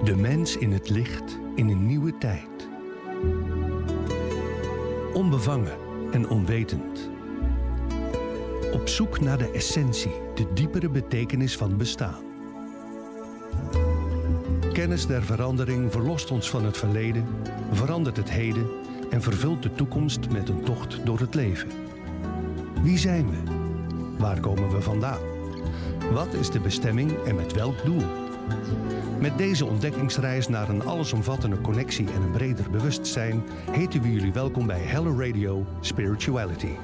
De mens in het licht in een nieuwe tijd. Onbevangen en onwetend. Op zoek naar de essentie, de diepere betekenis van bestaan. Kennis der verandering verlost ons van het verleden, verandert het heden en vervult de toekomst met een tocht door het leven. Wie zijn we? Waar komen we vandaan? Wat is de bestemming en met welk doel? Met deze ontdekkingsreis naar een allesomvattende connectie en een breder bewustzijn heten we jullie welkom bij Hello Radio Spirituality.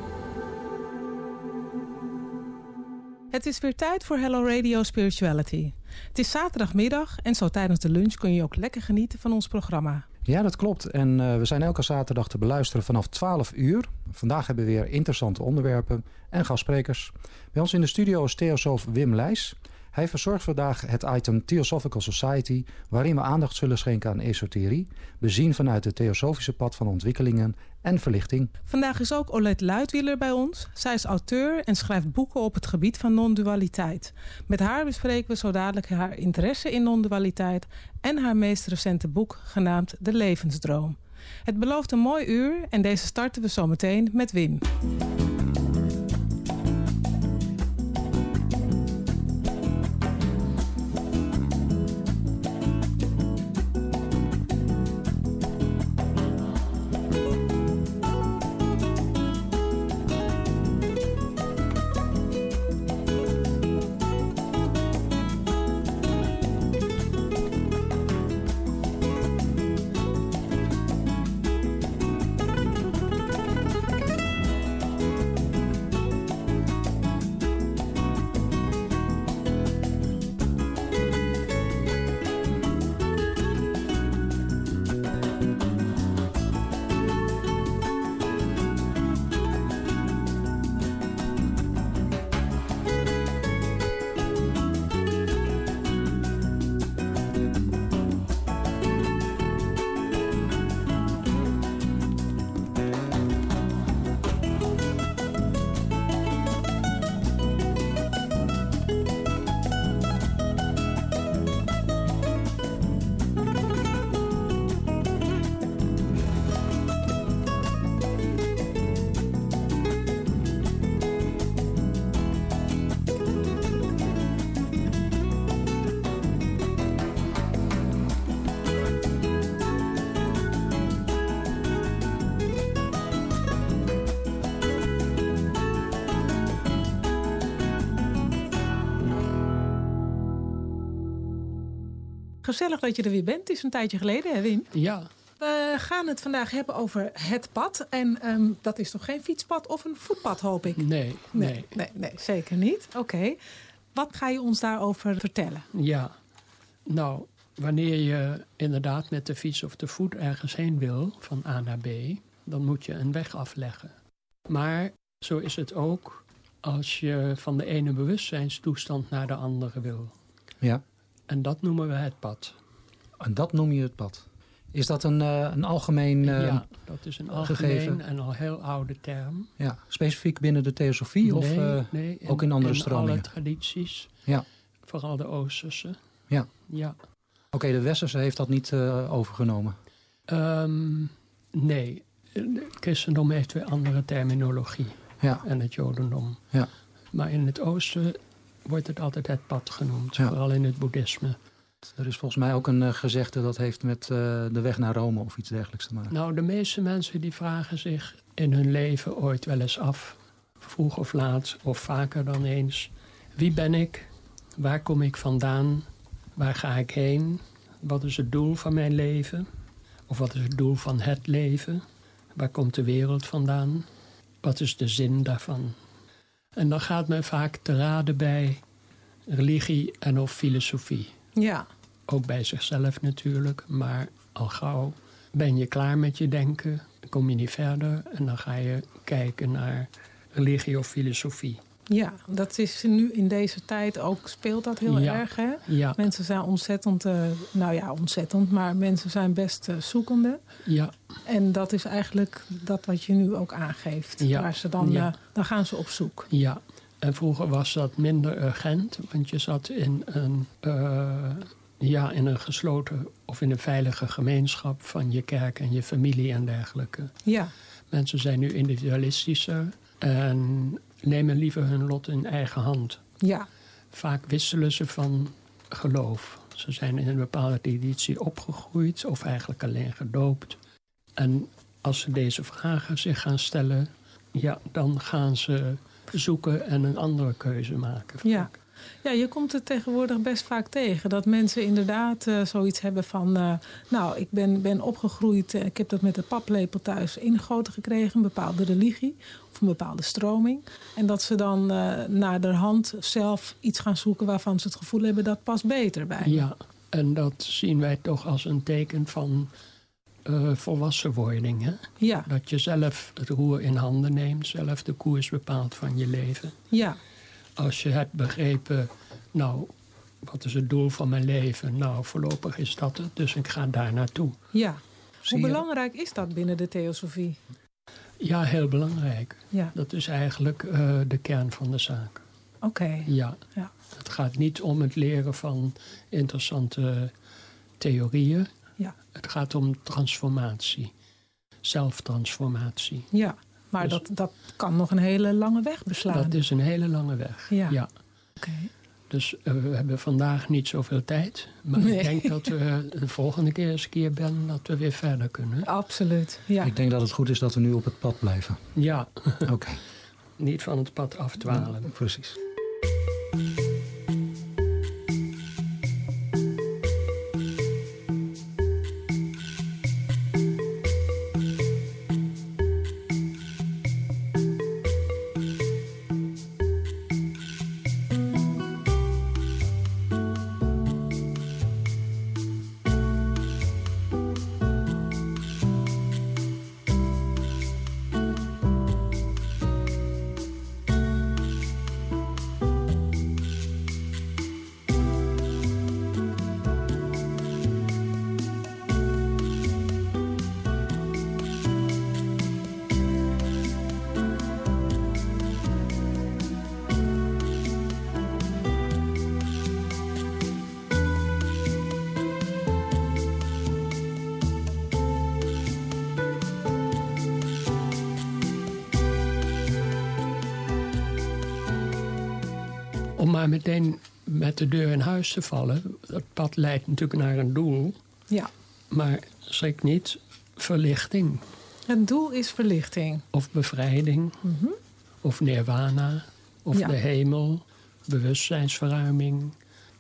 Het is weer tijd voor Hello Radio Spirituality. Het is zaterdagmiddag en zo tijdens de lunch kun je ook lekker genieten van ons programma. Ja, dat klopt. En we zijn elke zaterdag te beluisteren vanaf 12 uur. Vandaag hebben we weer interessante onderwerpen en gastsprekers. Bij ons in de studio is theosoof Wim Leijs. Hij verzorgt vandaag het item Theosophical Society, waarin we aandacht zullen schenken aan esoterie, bezien vanuit het theosofische pad van ontwikkelingen en verlichting. Vandaag is ook Olette Luitwieler bij ons. Zij is auteur en schrijft boeken op het gebied van non-dualiteit. Met haar bespreken we zo dadelijk haar interesse in non-dualiteit en haar meest recente boek genaamd De Levensdroom. Het belooft een mooi uur en deze starten we zo meteen met Wim. Gezellig dat je er weer bent. Het is een tijdje geleden, hè Wim? Ja. We gaan het vandaag hebben over het pad. En dat is toch geen fietspad of een voetpad, hoop ik? Nee, zeker niet. Oké. Wat ga je ons daarover vertellen? Ja, nou, wanneer je inderdaad met de fiets of de voet ergens heen wil, van A naar B, dan moet je een weg afleggen. Maar zo is het ook als je van de ene bewustzijnstoestand naar de andere wil. Ja. En dat noemen we het pad. En dat noem je het pad. Is dat een algemeen ja, dat is een algemeen gegeven en al heel oude term. Ja, specifiek binnen de theosofie nee, ook in andere stromingen? In alle tradities. Ja. Vooral de Oosterse. Ja. Ja. Oké, de Westerse heeft dat niet overgenomen? Nee. Het christendom heeft weer andere terminologie. Ja. En het jodendom. Ja. Maar in het oosten wordt het altijd het pad genoemd. Ja. Vooral in het boeddhisme. Er is volgens mij ook een gezegde dat heeft met de weg naar Rome of iets dergelijks te maken. Nou, de meeste mensen die vragen zich in hun leven ooit wel eens af. Vroeg of laat, of vaker dan eens. Wie ben ik? Waar kom ik vandaan? Waar ga ik heen? Wat is het doel van mijn leven? Of wat is het doel van het leven? Waar komt de wereld vandaan? Wat is de zin daarvan? En dan gaat men vaak te raden bij religie en of filosofie. Ja. Ook bij zichzelf natuurlijk, maar al gauw ben je klaar met je denken, dan kom je niet verder en dan ga je kijken naar religie of filosofie. Ja, dat is nu in deze tijd ook, speelt dat heel erg, hè? Ja. Mensen zijn ontzettend, maar mensen zijn best zoekende. Ja. En dat is eigenlijk dat wat je nu ook aangeeft. Ja. Waar ze dan gaan ze op zoek. Ja, en vroeger was dat minder urgent, want je zat in een Ja, in een gesloten of in een veilige gemeenschap van je kerk en je familie en dergelijke. Ja. Mensen zijn nu individualistischer en nemen liever hun lot in eigen hand. Ja. Vaak wisselen ze van geloof. Ze zijn in een bepaalde traditie opgegroeid of eigenlijk alleen gedoopt. En als ze deze vragen zich gaan stellen, ja, dan gaan ze zoeken en een andere keuze maken. Vaak. Ja. Ja, je komt het tegenwoordig best vaak tegen. Dat mensen inderdaad zoiets hebben van... nou, ik ben opgegroeid, ik heb dat met de paplepel thuis ingegoten gekregen. Een bepaalde religie of een bepaalde stroming. En dat ze dan naderhand zelf iets gaan zoeken waarvan ze het gevoel hebben dat past beter bij. Ja, en dat zien wij toch als een teken van volwassenwording. Hè? Ja. Dat je zelf het roer in handen neemt, zelf de koers bepaalt van je leven. Ja. Als je hebt begrepen, nou, wat is het doel van mijn leven? Nou, voorlopig is dat het, dus ik ga daar naartoe. Ja. Hoe belangrijk is dat binnen de theosofie? Ja, heel belangrijk. Ja. Dat is eigenlijk de kern van de zaak. Oké. Ja. Ja. Het gaat niet om het leren van interessante theorieën. Ja. Het gaat om transformatie. Zelftransformatie. Ja. Maar dus, dat kan nog een hele lange weg beslaan. Dat is een hele lange weg. Ja. Ja. Oké. Dus we hebben vandaag niet zoveel tijd. Maar ik denk dat we de volgende keer eens een keer ben dat we weer verder kunnen. Absoluut, ja. Ik denk dat het goed is dat we nu op het pad blijven. Ja. Oké. Niet van het pad afdwalen. Ja, precies. Om maar meteen met de deur in huis te vallen. Dat pad leidt natuurlijk naar een doel. Ja. Maar schrik niet, verlichting. Het doel is verlichting. Of bevrijding. Mm-hmm. Of nirvana. Of de hemel. Bewustzijnsverruiming.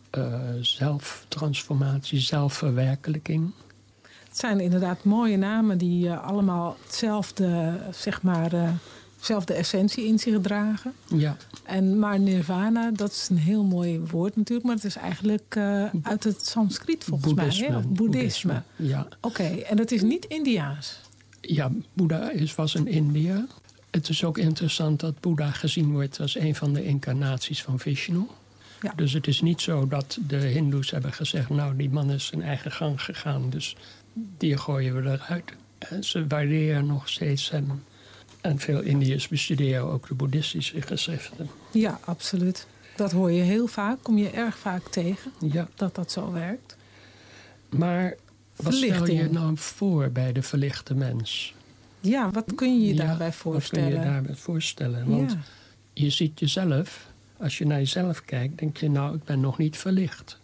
Zelftransformatie, zelfverwerkelijking. Het zijn inderdaad mooie namen die allemaal hetzelfde, zeg maar, dezelfde essentie in zich dragen. Ja. Maar nirvana, dat is een heel mooi woord natuurlijk, maar het is eigenlijk uit het Sanskriet volgens mij. Hè? Boeddhisme. Ja. Oké, en dat is niet Indiaas. Ja, Boeddha was in India. Het is ook interessant dat Boeddha gezien wordt als een van de incarnaties van Vishnu. Ja. Dus het is niet zo dat de Hindoes hebben gezegd, nou, die man is zijn eigen gang gegaan, dus die gooien we eruit. En ze waarderen nog steeds hem. En veel Indiërs bestuderen ook de boeddhistische geschriften. Ja, absoluut. Dat hoor je heel vaak, kom je erg vaak tegen, ja. dat zo werkt. Maar wat stel je nou voor bij de verlichte mens? Ja, wat kun je je daarbij voorstellen? Wat kun je daarbij voorstellen? Want je ziet jezelf, als je naar jezelf kijkt, denk je, nou, ik ben nog niet verlicht.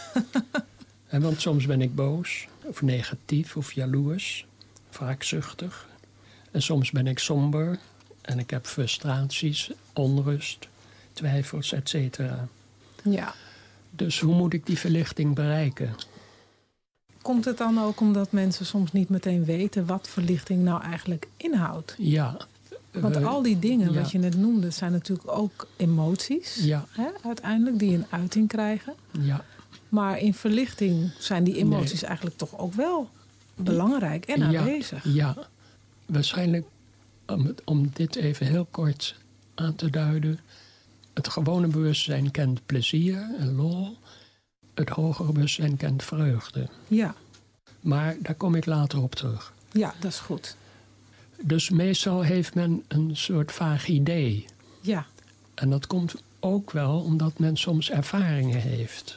Want soms ben ik boos, of negatief, of jaloers, wraakzuchtig. En soms ben ik somber en ik heb frustraties, onrust, twijfels, et cetera. Ja. Dus hoe moet ik die verlichting bereiken? Komt het dan ook omdat mensen soms niet meteen weten wat verlichting nou eigenlijk inhoudt? Ja. Want al die dingen wat je net noemde, zijn natuurlijk ook emoties. Ja. Hè, uiteindelijk die een uiting krijgen. Ja. Maar in verlichting zijn die emoties eigenlijk toch ook wel belangrijk en aanwezig. Ja. Waarschijnlijk, om dit even heel kort aan te duiden. Het gewone bewustzijn kent plezier en lol. Het hogere bewustzijn kent vreugde. Ja. Maar daar kom ik later op terug. Ja, dat is goed. Dus meestal heeft men een soort vaag idee. Ja. En dat komt ook wel omdat men soms ervaringen heeft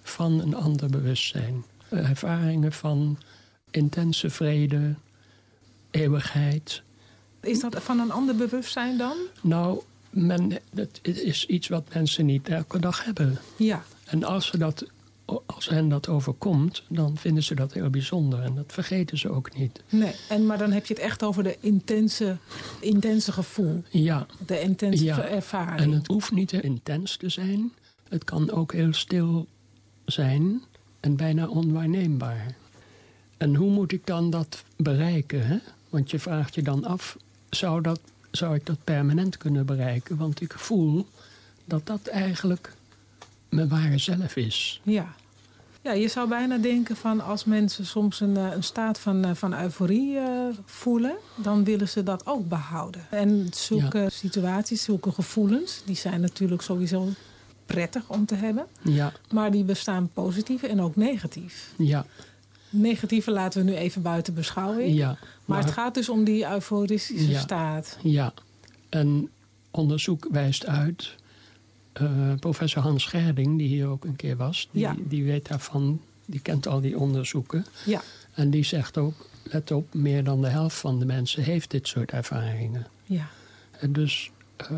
van een ander bewustzijn. Ervaringen van intense vrede, eeuwigheid. Is dat van een ander bewustzijn dan? Nou, dat is iets wat mensen niet elke dag hebben. Ja. En als hen dat overkomt, dan vinden ze dat heel bijzonder. En dat vergeten ze ook niet. Nee, maar dan heb je het echt over de intense gevoel. Ja. De intense ervaring. En het hoeft niet intens te zijn. Het kan ook heel stil zijn en bijna onwaarneembaar. En hoe moet ik dan dat bereiken? Hè? Want je vraagt je dan af, zou ik dat permanent kunnen bereiken? Want ik voel dat eigenlijk mijn ware zelf is. Ja. Ja, je zou bijna denken van als mensen soms een staat van euforie voelen, dan willen ze dat ook behouden. En zulke situaties, zulke gevoelens, die zijn natuurlijk sowieso prettig om te hebben. Ja. Maar die bestaan positief en ook negatief. Ja. Negatieve laten we nu even buiten beschouwing. Ja. Maar het gaat dus om die euforistische staat. Ja. En onderzoek wijst uit. Professor Hans Scherding, die hier ook een keer was, die weet daarvan, die kent al die onderzoeken. Ja. En die zegt ook, let op, meer dan de helft van de mensen heeft dit soort ervaringen. Ja. En dus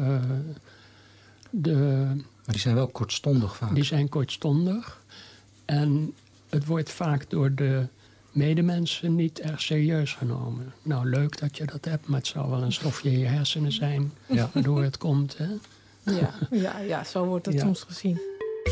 maar die zijn wel kortstondig vaak. Die zijn kortstondig. En het wordt vaak door de medemensen niet erg serieus genomen. Nou, leuk dat je dat hebt, maar het zal wel een stofje in je hersenen zijn waardoor het komt, hè? Ja, zo wordt het soms gezien.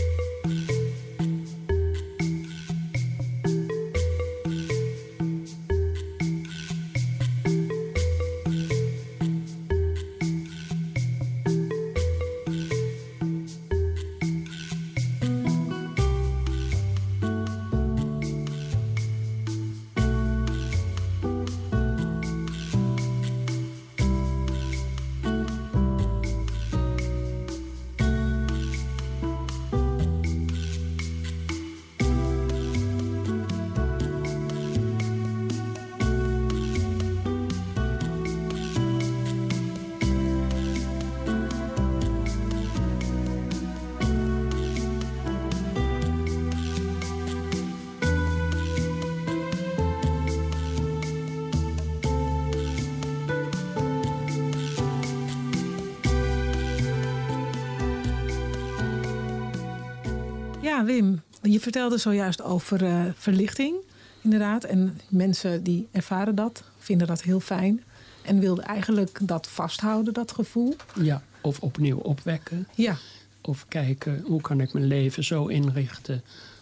Ja, Wim, je vertelde zojuist over verlichting, inderdaad. En mensen die ervaren dat, vinden dat heel fijn. En wilden eigenlijk dat vasthouden, dat gevoel. Ja, of opnieuw opwekken. Ja. Of kijken, hoe kan ik mijn leven zo inrichten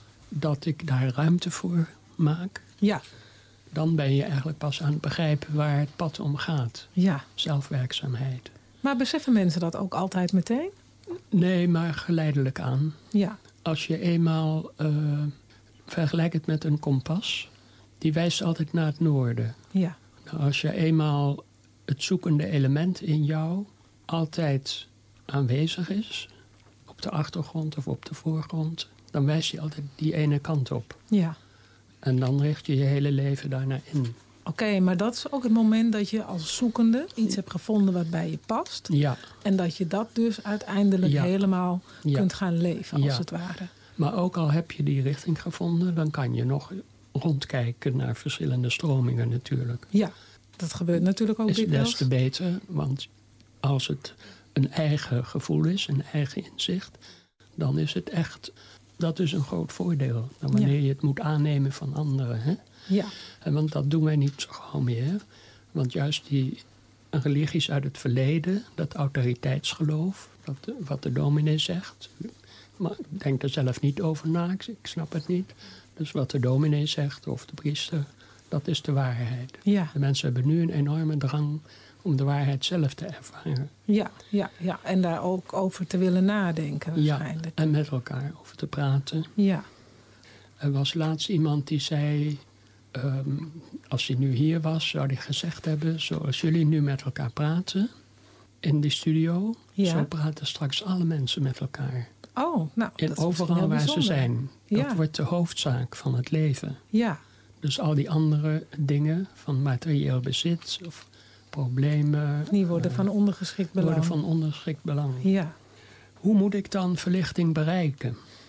dat ik daar ruimte voor maak. Ja. Dan ben je eigenlijk pas aan het begrijpen waar het pad om gaat. Ja. Zelfwerkzaamheid. Maar beseffen mensen dat ook altijd meteen? Nee, maar geleidelijk aan. Ja. Als je eenmaal, vergelijk het met een kompas, die wijst altijd naar het noorden. Ja. Nou, als je eenmaal het zoekende element in jou altijd aanwezig is, op de achtergrond of op de voorgrond, dan wijst je altijd die ene kant op. Ja. En dan richt je je hele leven daarnaar in. Oké, maar dat is ook het moment dat je als zoekende iets hebt gevonden wat bij je past. Ja. En dat je dat dus uiteindelijk helemaal kunt gaan leven, als het ware. Maar ook al heb je die richting gevonden, dan kan je nog rondkijken naar verschillende stromingen natuurlijk. Ja, dat gebeurt natuurlijk ook dikwijls. Is des te beter, want als het een eigen gevoel is, een eigen inzicht, dan is het echt, dat is een groot voordeel. Dan wanneer je het moet aannemen van anderen. Hè? Ja. Want dat doen wij niet zo gauw meer. Want juist die religies uit het verleden, dat autoriteitsgeloof, wat de dominee zegt. Maar ik denk er zelf niet over na, ik snap het niet. Dus wat de dominee zegt of de priester, dat is de waarheid. Ja. De mensen hebben nu een enorme drang om de waarheid zelf te ervaren. Ja. En daar ook over te willen nadenken waarschijnlijk. Ja, en met elkaar over te praten. Ja. Er was laatst iemand die zei, als hij nu hier was, zou hij gezegd hebben, zoals jullie nu met elkaar praten in die studio, zo praten straks alle mensen met elkaar. Oh, nou, dat is overal waar ze zijn. Ja. Dat wordt de hoofdzaak van het leven. Ja. Dus al die andere dingen van materieel bezit of problemen, die worden van ondergeschikt belang. Worden van ondergeschikt belang. Ja. Hoe moet ik dan verlichting bereiken?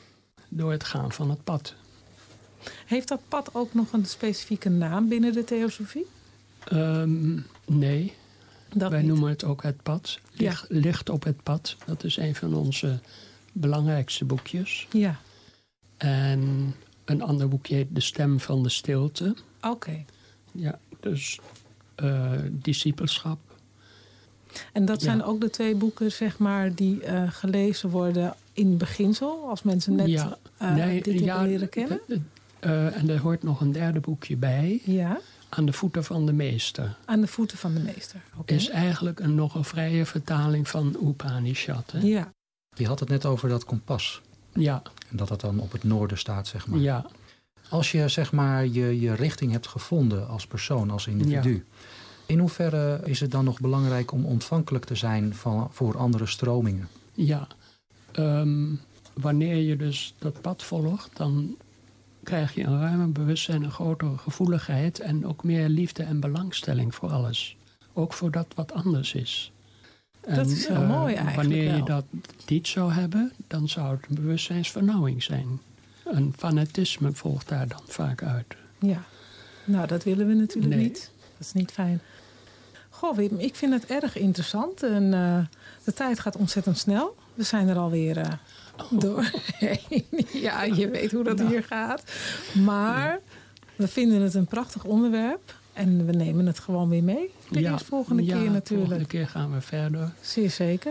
door het gaan van het pad. Heeft dat pad ook nog een specifieke naam binnen de theosofie? Nee, wij niet. noemen het ook het pad. Licht op het pad, dat is een van onze belangrijkste boekjes. Ja. En een ander boekje heet De Stem van de Stilte. Oké. Ja, dus discipelschap. En dat zijn ook de 2 boeken, zeg maar, die gelezen worden in beginsel, als mensen net dit hebben leren kennen? En er hoort nog een 3e boekje bij. Ja. Aan de voeten van de meester. Aan de voeten van de meester. Okay. Is eigenlijk nog een vrije vertaling van Upanishad. Hè? Ja. Je had het net over dat kompas. Ja. En dat het dan op het noorden staat, zeg maar. Ja. Als je, zeg maar, je richting hebt gevonden als persoon, als individu. Ja. In hoeverre is het dan nog belangrijk om ontvankelijk te zijn voor andere stromingen? Ja. Wanneer je dus dat pad volgt, dan krijg je een ruimer bewustzijn, een grotere gevoeligheid en ook meer liefde en belangstelling voor alles. Ook voor dat wat anders is. Dat is heel mooi eigenlijk. Wanneer wel. je dat niet zou hebben, dan zou het een bewustzijnsvernauwing zijn. Een fanatisme volgt daar dan vaak uit. Ja, nou dat willen we natuurlijk niet. Dat is niet fijn. Goh Wim, ik vind het erg interessant. En de tijd gaat ontzettend snel. We zijn er alweer doorheen. Ja, je weet hoe dat hier gaat. Maar we vinden het een prachtig onderwerp. En we nemen het gewoon weer mee. De volgende keer natuurlijk. De volgende keer gaan we verder. Zeer zeker.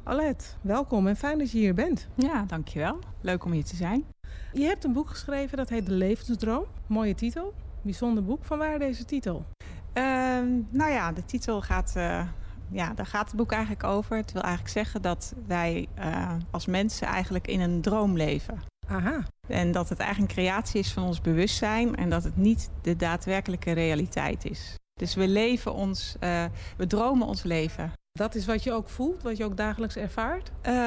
Alette, welkom en fijn dat je hier bent. Ja, dankjewel. Leuk om hier te zijn. Je hebt een boek geschreven dat heet De Levensdroom. Mooie titel, bijzonder boek. Vanwaar deze titel? De titel gaat... daar gaat het boek eigenlijk over. Het wil eigenlijk zeggen dat wij als mensen eigenlijk in een droom leven. Aha. En dat het eigenlijk een creatie is van ons bewustzijn en dat het niet de daadwerkelijke realiteit is. Dus we dromen ons leven. Dat is wat je ook voelt, wat je ook dagelijks ervaart?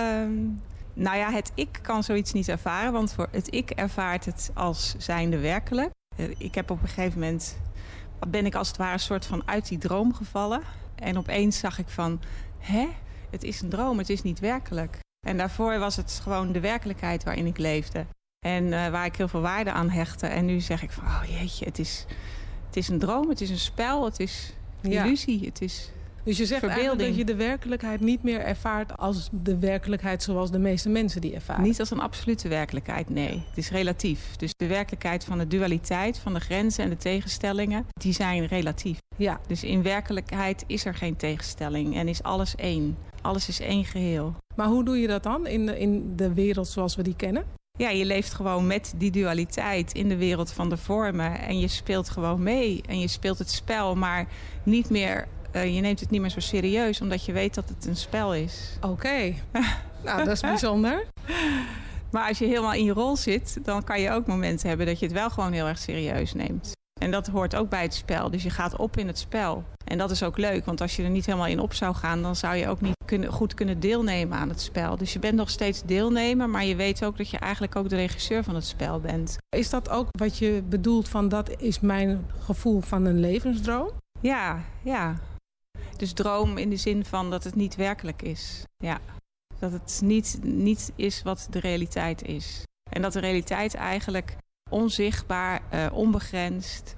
Het ik kan zoiets niet ervaren, want voor het ik ervaart het als zijnde werkelijk. Ik heb op een gegeven moment, ben ik als het ware een soort van uit die droom gevallen. En opeens zag ik van, het is een droom, het is niet werkelijk. En daarvoor was het gewoon de werkelijkheid waarin ik leefde. En waar ik heel veel waarde aan hechtte. En nu zeg ik van, oh jeetje, het is een droom, het is een spel, het is illusie, het is dus je zegt eigenlijk dat je de werkelijkheid niet meer ervaart als de werkelijkheid zoals de meeste mensen die ervaren? Niet als een absolute werkelijkheid, nee. Het is relatief. Dus de werkelijkheid van de dualiteit, van de grenzen en de tegenstellingen, die zijn relatief. Ja. Dus in werkelijkheid is er geen tegenstelling en is alles één. Alles is één geheel. Maar hoe doe je dat dan in de wereld zoals we die kennen? Ja, je leeft gewoon met die dualiteit in de wereld van de vormen. En je speelt gewoon mee. En je speelt het spel, maar niet meer... je neemt het niet meer zo serieus, omdat je weet dat het een spel is. Oké. Nou, dat is bijzonder. Maar als je helemaal in je rol zit, dan kan je ook momenten hebben dat je het wel gewoon heel erg serieus neemt. En dat hoort ook bij het spel. Dus je gaat op in het spel. En dat is ook leuk, want als je er niet helemaal in op zou gaan, dan zou je ook niet goed kunnen deelnemen aan het spel. Dus je bent nog steeds deelnemer, maar je weet ook dat je eigenlijk ook de regisseur van het spel bent. Is dat ook wat je bedoelt van dat is mijn gevoel van een levensdroom? Ja. Dus droom in de zin van dat het niet werkelijk is. Ja. Dat het niet is wat de realiteit is. En dat de realiteit eigenlijk onzichtbaar, onbegrensd,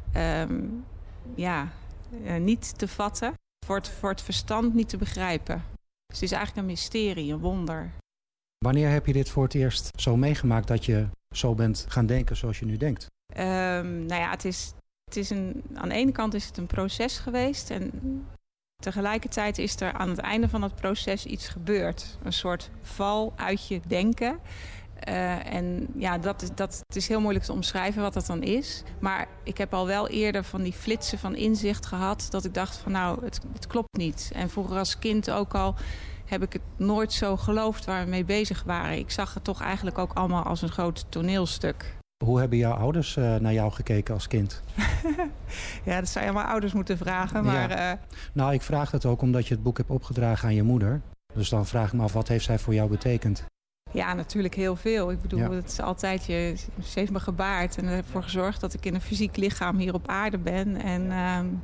niet te vatten, voor het verstand niet te begrijpen. Dus het is eigenlijk een mysterie, een wonder. Wanneer heb je dit voor het eerst zo meegemaakt dat je zo bent gaan denken zoals je nu denkt? Aan de ene kant is het een proces geweest en tegelijkertijd is er aan het einde van het proces iets gebeurd. Een soort val uit je denken. Het is heel moeilijk te omschrijven wat dat dan is. Maar ik heb al wel eerder van die flitsen van inzicht gehad dat ik dacht van het klopt niet. En vroeger als kind ook al heb ik het nooit zo geloofd waar we mee bezig waren. Ik zag het toch eigenlijk ook allemaal als een groot toneelstuk. Hoe hebben jouw ouders naar jou gekeken als kind? Ja, dat zou je aan mijn ouders moeten vragen. Maar, ja. Ik vraag dat ook omdat je het boek hebt opgedragen aan je moeder. Dus dan vraag ik me af, wat heeft zij voor jou betekend? Ja, natuurlijk heel veel. Ik bedoel, het is altijd ze heeft me gebaard en ervoor gezorgd dat ik in een fysiek lichaam hier op aarde ben. En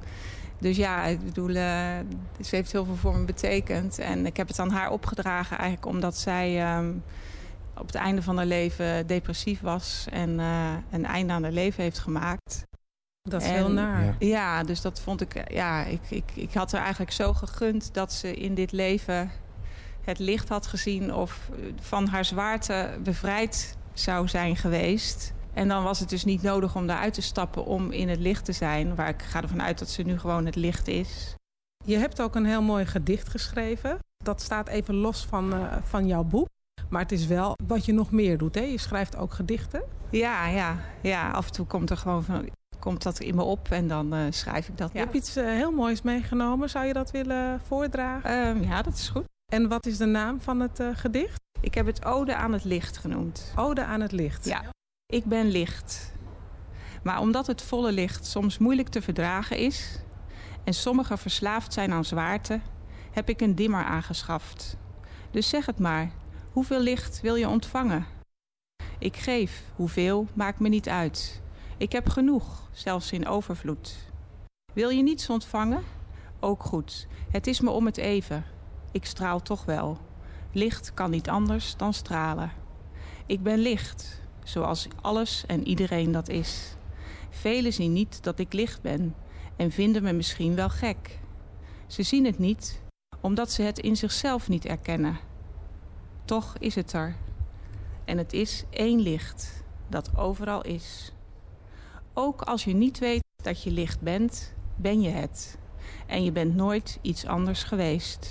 ze heeft heel veel voor me betekend. En ik heb het aan haar opgedragen eigenlijk omdat zij op het einde van haar leven depressief was en een einde aan haar leven heeft gemaakt. Dat is heel naar. Ja, dus dat vond ik... Ik had haar eigenlijk zo gegund dat ze in dit leven het licht had gezien of van haar zwaarte bevrijd zou zijn geweest. En dan was het dus niet nodig om daaruit te stappen om in het licht te zijn. Waar ik ga ervan uit dat ze nu gewoon het licht is. Je hebt ook een heel mooi gedicht geschreven. Dat staat even los van jouw boek. Maar het is wel wat je nog meer doet, hè? Je schrijft ook gedichten. Ja, af en toe komt dat in me op en dan schrijf ik dat. Je hebt iets heel moois meegenomen. Zou je dat willen voordragen? Ja, dat is goed. En wat is de naam van het gedicht? Ik heb het Ode aan het Licht genoemd. Ode aan het Licht. Ja. Ik ben licht. Maar omdat het volle licht soms moeilijk te verdragen is en sommigen verslaafd zijn aan zwaarte, heb ik een dimmer aangeschaft. Dus zeg het maar, hoeveel licht wil je ontvangen? Ik geef, hoeveel, maakt me niet uit. Ik heb genoeg, zelfs in overvloed. Wil je niets ontvangen? Ook goed, het is me om het even. Ik straal toch wel. Licht kan niet anders dan stralen. Ik ben licht, zoals alles en iedereen dat is. Velen zien niet dat ik licht ben en vinden me misschien wel gek. Ze zien het niet, omdat ze het in zichzelf niet erkennen. Toch is het er. En het is één licht, dat overal is. Ook als je niet weet dat je licht bent, ben je het. En je bent nooit iets anders geweest.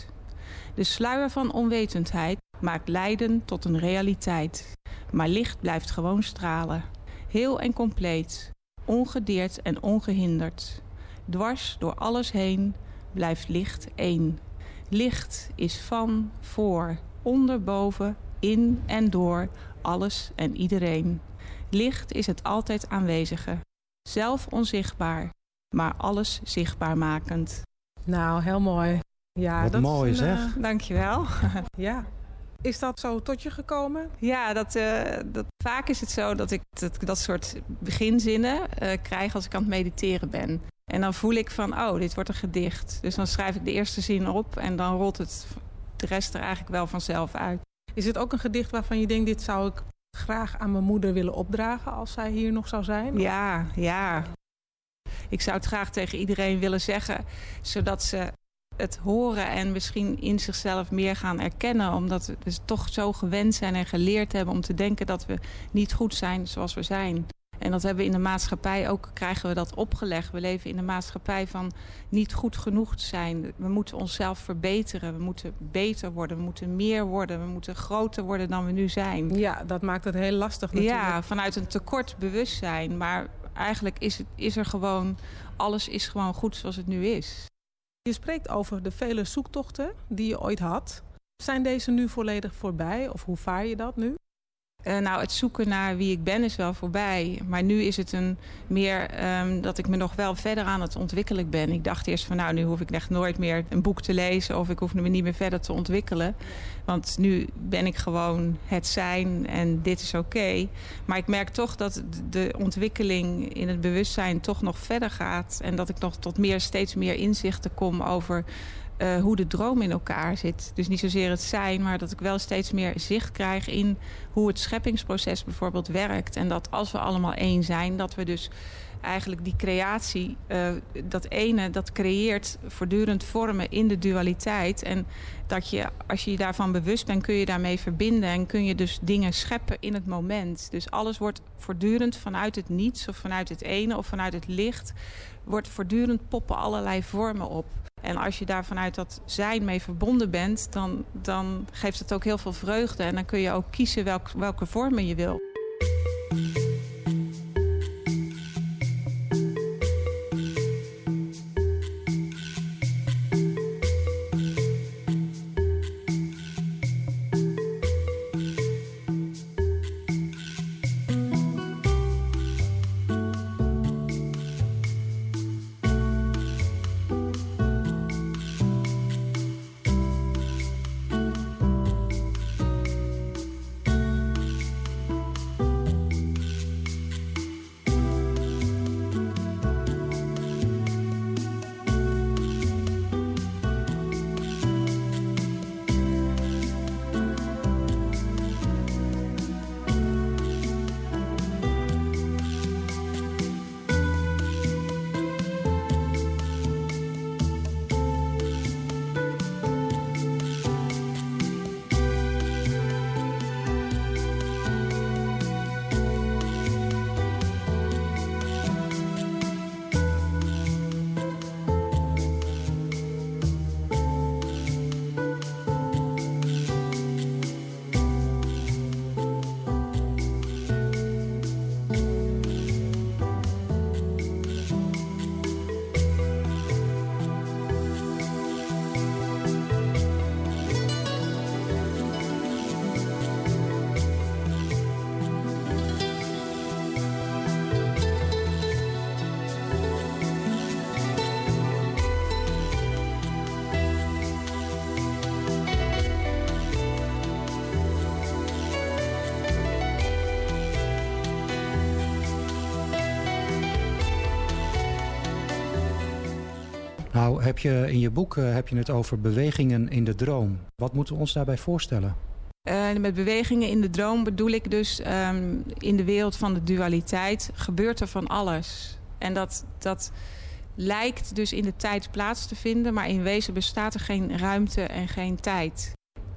De sluier van onwetendheid maakt lijden tot een realiteit. Maar licht blijft gewoon stralen. Heel en compleet, ongedeerd en ongehinderd. Dwars door alles heen blijft licht één. Licht is van, voor, onder, boven, in en door alles en iedereen. Licht is het altijd aanwezige. Zelf onzichtbaar, maar alles zichtbaar makend. Nou, heel mooi. Ja, Wat dat mooi is zeg. Dankjewel. Ja. Is dat zo tot je gekomen? Ja, vaak is het zo dat ik dat soort beginzinnen krijg als ik aan het mediteren ben. En dan voel ik van, oh, dit wordt een gedicht. Dus dan schrijf ik de eerste zin op en dan rolt het de rest er eigenlijk wel vanzelf uit. Is het ook een gedicht waarvan je denkt, dit zou ik graag aan mijn moeder willen opdragen als zij hier nog zou zijn? Ja. Ik zou het graag tegen iedereen willen zeggen, zodat ze het horen en misschien in zichzelf meer gaan erkennen. Omdat we dus toch zo gewend zijn en geleerd hebben om te denken dat we niet goed zijn zoals we zijn. En dat hebben we in de maatschappij ook, krijgen we dat opgelegd. We leven in een maatschappij van niet goed genoeg te zijn. We moeten onszelf verbeteren. We moeten beter worden. We moeten meer worden. We moeten groter worden dan we nu zijn. Ja, dat maakt het heel lastig natuurlijk. Ja, vanuit een tekort bewustzijn. Maar eigenlijk is er gewoon, alles is gewoon goed zoals het nu is. Je spreekt over de vele zoektochten die je ooit had. Zijn deze nu volledig voorbij? Of hoe vaar je dat nu? Het zoeken naar wie ik ben is wel voorbij. Maar nu is het meer dat ik me nog wel verder aan het ontwikkelen ben. Ik dacht eerst van nu hoef ik echt nooit meer een boek te lezen. Of ik hoef me niet meer verder te ontwikkelen. Want nu ben ik gewoon het zijn en dit is oké. Maar ik merk toch dat de ontwikkeling in het bewustzijn toch nog verder gaat. En dat ik nog tot steeds meer inzichten kom over hoe de droom in elkaar zit. Dus niet zozeer het zijn, maar dat ik wel steeds meer zicht krijg in hoe het scheppingsproces bijvoorbeeld werkt. En dat als we allemaal één zijn, dat we dus eigenlijk die creatie, dat ene, dat creëert voortdurend vormen in de dualiteit. En dat je, als je je daarvan bewust bent, kun je daarmee verbinden en kun je dus dingen scheppen in het moment. Dus alles wordt voortdurend vanuit het niets of vanuit het ene of vanuit het licht, wordt voortdurend poppen allerlei vormen op. En als je daar vanuit dat zijn mee verbonden bent, dan geeft het ook heel veel vreugde. En dan kun je ook kiezen welke vormen je wil. Nou, in je boek heb je het over bewegingen in de droom. Wat moeten we ons daarbij voorstellen? Met bewegingen in de droom bedoel ik dus in de wereld van de dualiteit gebeurt er van alles. En dat lijkt dus in de tijd plaats te vinden, maar in wezen bestaat er geen ruimte en geen tijd.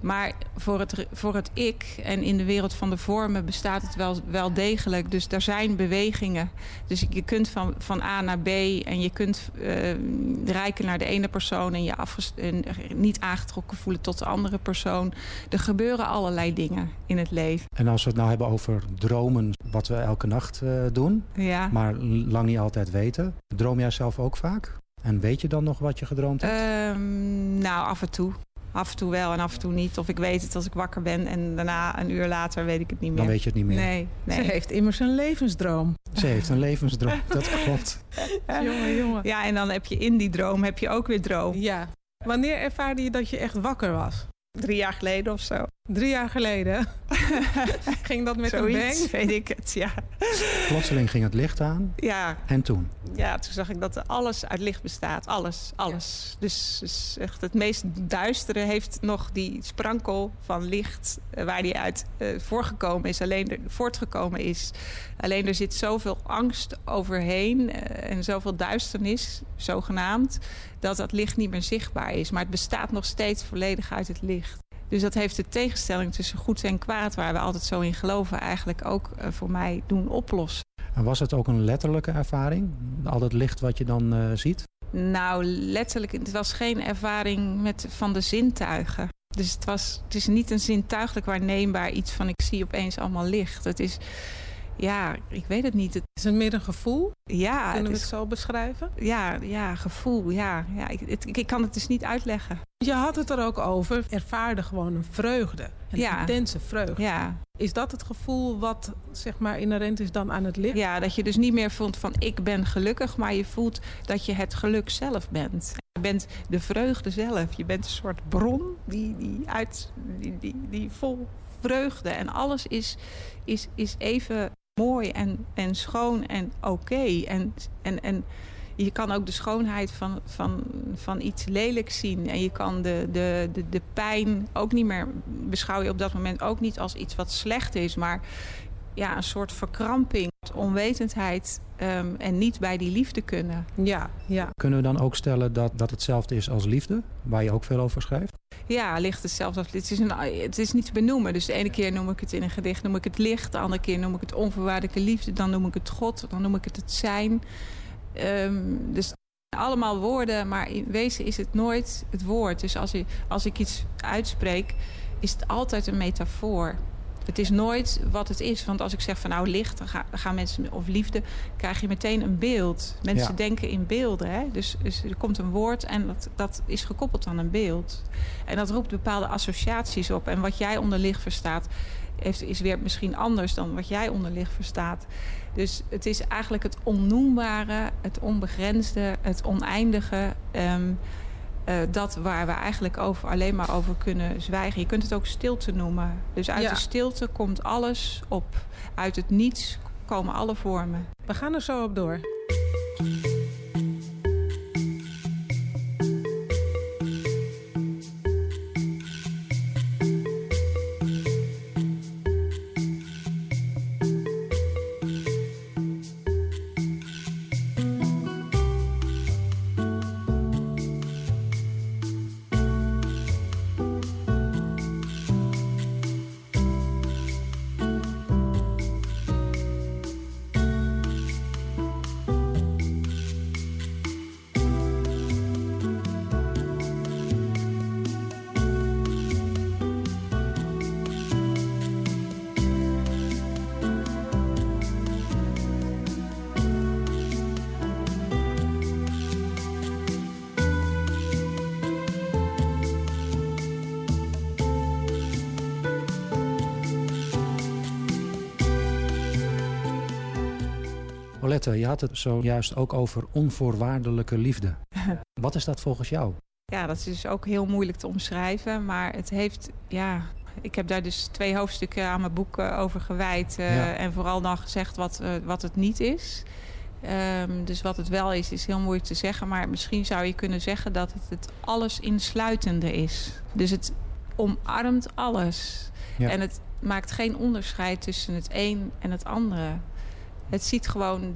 Maar voor het ik en in de wereld van de vormen bestaat het wel degelijk. Dus daar zijn bewegingen. Dus je kunt van A naar B en je kunt reiken naar de ene persoon en je niet aangetrokken voelen tot de andere persoon. Er gebeuren allerlei dingen in het leven. En als we het nou hebben over dromen, wat we elke nacht doen, maar lang niet altijd weten. Droom jij zelf ook vaak? En weet je dan nog wat je gedroomd hebt? Nou, af en toe. Af en toe wel en af en toe niet. Of ik weet het als ik wakker ben en daarna een uur later weet ik het niet meer. Dan weet je het niet meer. Nee. Ze heeft immers een levensdroom. Ze heeft een levensdroom, dat klopt. Jongen. Ja, en dan heb je in die droom ook weer droom. Ja. Wanneer ervaarde je dat je echt wakker was? 3 jaar geleden of zo. 3 jaar geleden? Ging dat met Zoiets, een bang? weet ik het, ja. Plotseling ging het licht aan. Ja. En toen? Ja, toen zag ik dat alles uit licht bestaat. Alles. Ja. Dus echt het meest duistere heeft nog die sprankel van licht waar die uit voortgekomen is. Alleen er zit zoveel angst overheen en zoveel duisternis, zogenaamd, dat licht niet meer zichtbaar is. Maar het bestaat nog steeds volledig uit het licht. Dus dat heeft de tegenstelling tussen goed en kwaad, waar we altijd zo in geloven, eigenlijk ook voor mij doen oplossen. En was het ook een letterlijke ervaring? Al dat licht wat je dan ziet? Nou, letterlijk, het was geen ervaring van de zintuigen. Dus het is niet een zintuigelijk waarneembaar iets van ik zie opeens allemaal licht. Het is, ja, ik weet het niet. Is het meer een gevoel? Ja. Kunnen we het zo beschrijven? Ja, gevoel, ja. Ik kan het dus niet uitleggen. Je had het er ook over, ervaarde gewoon een vreugde. Een intense vreugde. Ja. Is dat het gevoel wat zeg maar inherent is dan aan het licht? Ja, dat je dus niet meer voelt van ik ben gelukkig, maar je voelt dat je het geluk zelf bent. Je bent de vreugde zelf. Je bent een soort bron die vol vreugde. En alles is even mooi en schoon en oké. En je kan ook de schoonheid van iets lelijks zien. En je kan de pijn ook niet meer beschouw je op dat moment ook niet als iets wat slecht is. Maar ja, een soort verkramping, onwetendheid en niet bij die liefde kunnen. Ja. Kunnen we dan ook stellen dat hetzelfde is als liefde, waar je ook veel over schrijft? Ja, licht hetzelfde als liefde. Het is niet te benoemen. Dus de ene keer noem ik het in een gedicht, noem ik het licht. De andere keer noem ik het onvoorwaardelijke liefde. Dan noem ik het God. Dan noem ik het zijn. Dus allemaal woorden, maar in wezen is het nooit het woord. Dus als ik iets uitspreek, is het altijd een metafoor. Het is nooit wat het is. Want als ik zeg van nou licht, dan gaan mensen, of liefde, krijg je meteen een beeld. Mensen denken in beelden. Hè? Dus er komt een woord en dat is gekoppeld aan een beeld. En dat roept bepaalde associaties op. En wat jij onder licht verstaat, is weer misschien anders dan wat jij onder licht verstaat. Dus het is eigenlijk het onnoembare, het onbegrensde, het oneindige. Dat waar we eigenlijk alleen maar over kunnen zwijgen. Je kunt het ook stilte noemen. Dus uit de stilte komt alles op. Uit het niets komen alle vormen. We gaan er zo op door. Olette, je had het zojuist ook over onvoorwaardelijke liefde. Wat is dat volgens jou? Ja, dat is dus ook heel moeilijk te omschrijven. Maar het heeft, ik heb daar dus 2 hoofdstukken aan mijn boek over gewijd. En vooral dan gezegd wat het niet is. Dus wat het wel is heel moeilijk te zeggen. Maar misschien zou je kunnen zeggen dat het alles insluitende is. Dus het omarmt alles. Ja. En het maakt geen onderscheid tussen het een en het andere. Het ziet gewoon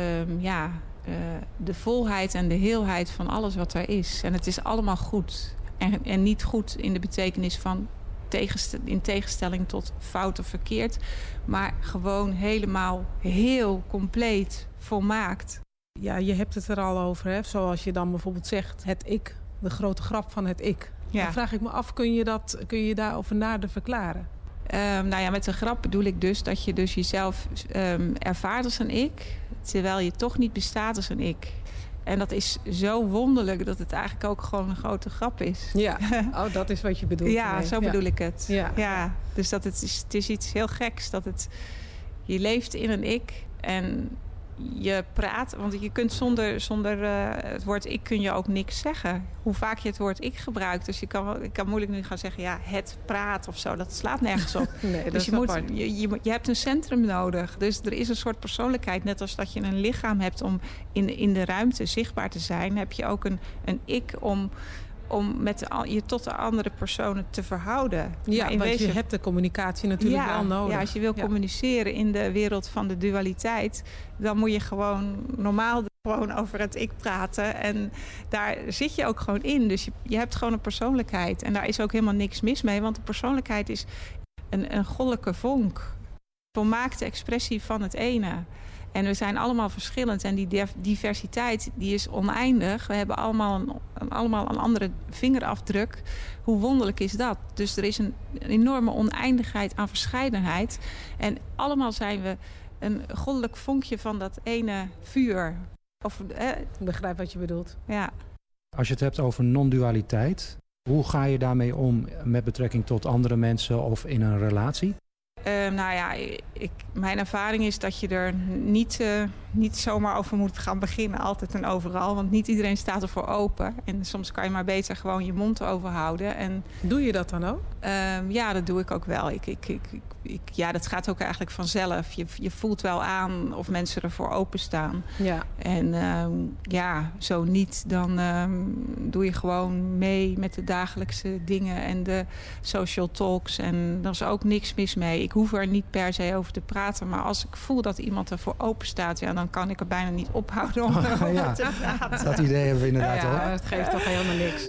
de volheid en de heelheid van alles wat er is. En het is allemaal goed. En niet goed in de betekenis van in tegenstelling tot fout of verkeerd. Maar gewoon helemaal heel compleet, volmaakt. Ja, je hebt het er al over, hè? Zoals je dan bijvoorbeeld zegt, het ik. De grote grap van het ik. Ja. Dan vraag ik me af, kun je daarover nader verklaren? Met de grap bedoel ik dus dat je dus jezelf ervaart als een ik, terwijl je toch niet bestaat als een ik. En dat is zo wonderlijk dat het eigenlijk ook gewoon een grote grap is. Ja, dat is wat je bedoelt. Ja, zo bedoel ik het. Ja. Ja, dus dat het is iets heel geks. Je leeft in een ik en je praat. Want je kunt zonder het woord ik kun je ook niks zeggen. Hoe vaak je het woord ik gebruikt. Dus ik kan moeilijk nu gaan zeggen, ja, het praat of zo. Dat slaat nergens op. Nee, dat dus je hebt een centrum nodig. Dus er is een soort persoonlijkheid. Net als dat je een lichaam hebt om in de ruimte zichtbaar te zijn, heb je ook een ik om met je tot de andere personen te verhouden. Ja, want je hebt de communicatie natuurlijk wel nodig. Ja, als je wil communiceren in de wereld van de dualiteit, dan moet je gewoon normaal over het ik praten. En daar zit je ook gewoon in. Dus je hebt gewoon een persoonlijkheid. En daar is ook helemaal niks mis mee, want de persoonlijkheid is een goddelijke vonk. Volmaakte expressie van het ene. En we zijn allemaal verschillend en die diversiteit die is oneindig. We hebben allemaal een andere vingerafdruk. Hoe wonderlijk is dat? Dus er is een enorme oneindigheid aan verscheidenheid. En allemaal zijn we een goddelijk vonkje van dat ene vuur. Ik begrijp wat je bedoelt. Ja. Als je het hebt over non-dualiteit, hoe ga je daarmee om met betrekking tot andere mensen of in een relatie? Mijn ervaring is dat je er niet zomaar over moet gaan beginnen, altijd en overal. Want niet iedereen staat ervoor open. En soms kan je maar beter gewoon je mond overhouden. En, doe je dat dan ook? Ja, dat doe ik ook wel. Dat gaat ook eigenlijk vanzelf. Je voelt wel aan of mensen ervoor openstaan. Ja. En zo niet, dan doe je gewoon mee met de dagelijkse dingen en de social talks. En daar is ook niks mis mee. Ik hoef er niet per se over te praten. Maar als ik voel dat iemand ervoor open staat, dan kan ik er bijna niet ophouden om erover te praten. Dat idee hebben we inderdaad hoor. al. Het geeft toch helemaal niks.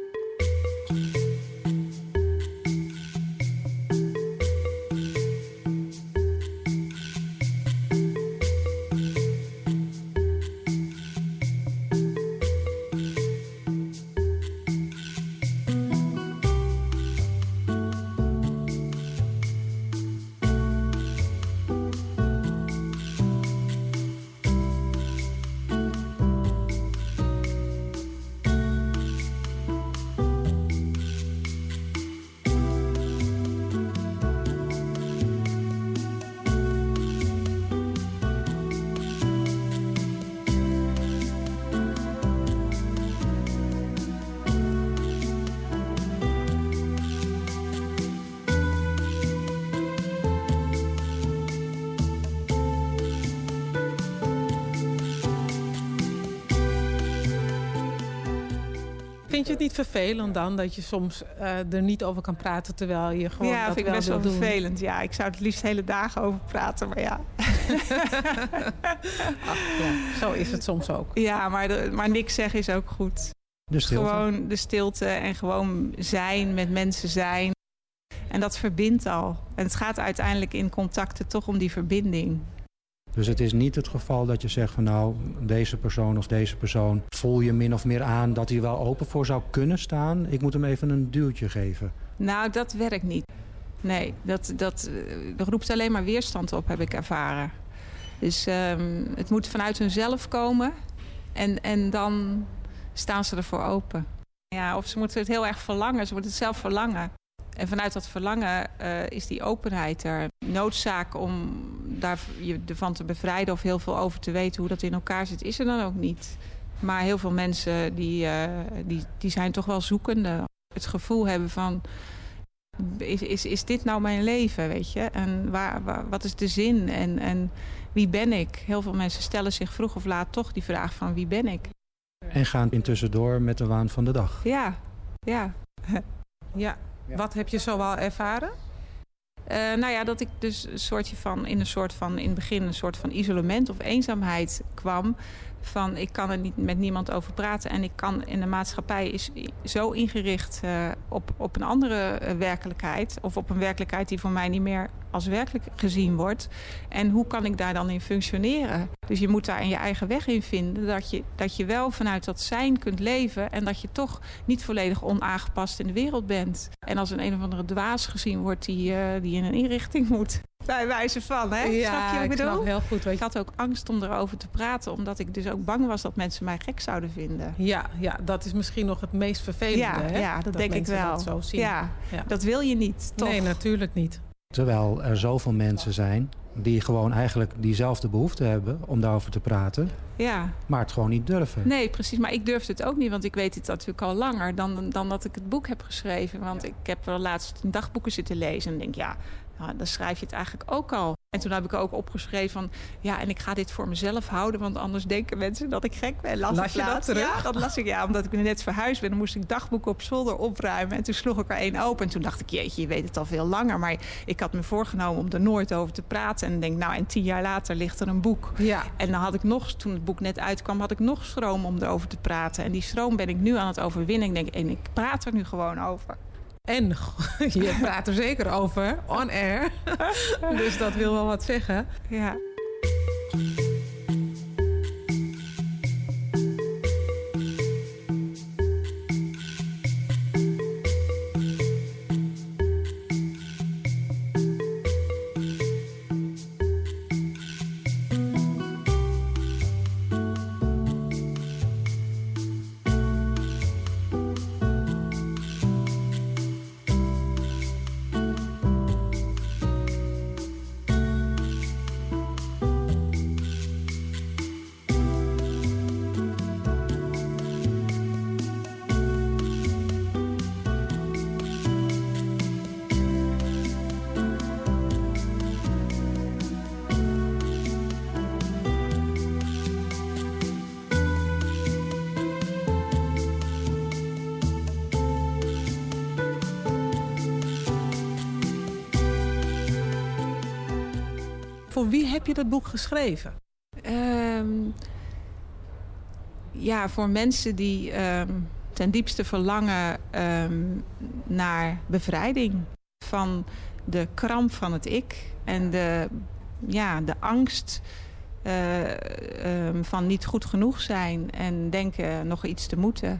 Vind je het niet vervelend dan dat je soms er niet over kan praten terwijl je gewoon dat wel wil doen? Ja, vind ik best wel vervelend. Ja, ik zou het liefst hele dagen over praten, maar ja. Zo is het soms ook. Ja, maar niks zeggen is ook goed. De stilte. Gewoon de stilte en gewoon zijn, met mensen zijn. En dat verbindt al. En het gaat uiteindelijk in contacten toch om die verbinding. Dus het is niet het geval dat je zegt van nou, deze persoon of deze persoon voel je min of meer aan dat hij wel open voor zou kunnen staan. Ik moet hem even een duwtje geven. Nou, dat werkt niet. Nee, dat roept alleen maar weerstand op, heb ik ervaren. Dus het moet vanuit hunzelf komen en dan staan ze ervoor open. Ja, of ze moeten het heel erg verlangen, ze moeten het zelf verlangen. En vanuit dat verlangen is die openheid er. Noodzaak om je ervan te bevrijden of heel veel over te weten hoe dat in elkaar zit, is er dan ook niet. Maar heel veel mensen die zijn toch wel zoekende. Het gevoel hebben van, is dit nou mijn leven, weet je? En wat is de zin en wie ben ik? Heel veel mensen stellen zich vroeg of laat toch die vraag van wie ben ik? En gaan intussen door met de waan van de dag. Ja. Ja. Wat heb je zoal ervaren? Dat ik dus in het begin een soort van isolement of eenzaamheid kwam. Van ik kan er niet met niemand over praten. En in de maatschappij is zo ingericht op een andere werkelijkheid. Of op een werkelijkheid die voor mij niet meer als werkelijk gezien wordt. En hoe kan ik daar dan in functioneren? Dus je moet daar in je eigen weg in vinden. Dat je wel vanuit dat zijn kunt leven. En dat je toch niet volledig onaangepast in de wereld bent. En als een of andere dwaas gezien wordt die in een inrichting moet. Bij wijze van, hè? Ja, snap je wat ik bedoel? snap heel goed. Ik had ook angst om erover te praten. Omdat ik dus ook bang was dat mensen mij gek zouden vinden. Ja, dat is misschien nog het meest vervelende. Hè? Ja, dat denk ik wel. Dat zo zien. Ja, dat wil je niet, toch? Nee, natuurlijk niet. Terwijl er zoveel mensen zijn die gewoon eigenlijk diezelfde behoefte hebben om daarover te praten. Ja. Maar het gewoon niet durven. Nee, precies. Maar ik durfde het ook niet, want ik weet het natuurlijk al langer dan dat ik het boek heb geschreven. Want ik heb wel laatst in dagboeken zitten lezen en denk, dan schrijf je het eigenlijk ook al. En toen heb ik ook opgeschreven van, en ik ga dit voor mezelf houden, want anders denken mensen dat ik gek ben. Las je dat terug? Ja, dat las ik, omdat ik net verhuisd ben. Dan moest ik dagboeken op zolder opruimen. En toen sloeg ik er één open. En toen dacht ik, jeetje, je weet het al veel langer. Maar ik had me voorgenomen om er nooit over te praten. En denk, en 10 jaar later ligt er een boek. Ja. En dan had ik toen het boek net uitkwam, had ik nog schroom om erover te praten. En die schroom ben ik nu aan het overwinnen. Ik denk, en ik praat er nu gewoon over. En je praat er zeker over, on air. Dus dat wil wel wat zeggen. Ja. Voor wie heb je dat boek geschreven? Voor mensen die ten diepste verlangen naar bevrijding. Van de kramp van het ik. En de angst van niet goed genoeg zijn. En denken nog iets te moeten.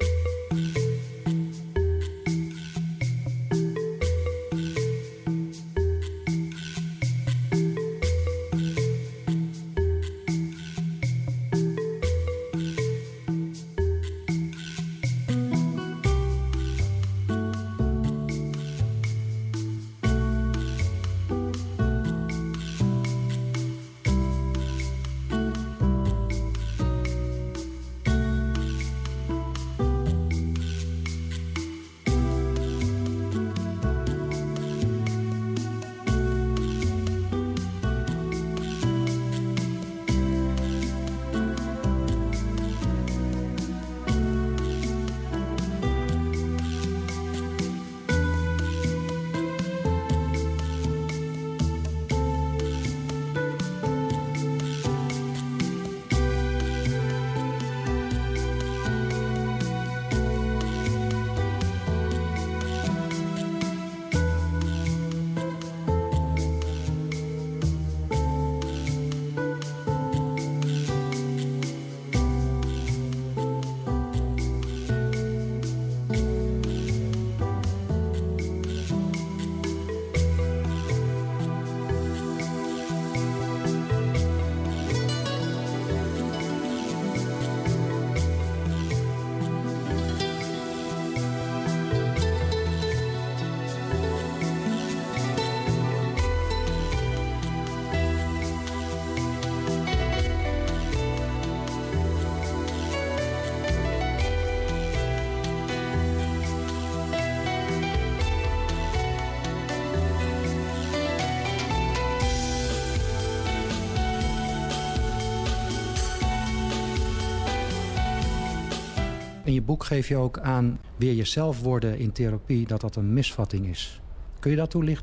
In je boek geef je ook aan weer jezelf worden in therapie, dat een misvatting is. Kun je dat toelichten?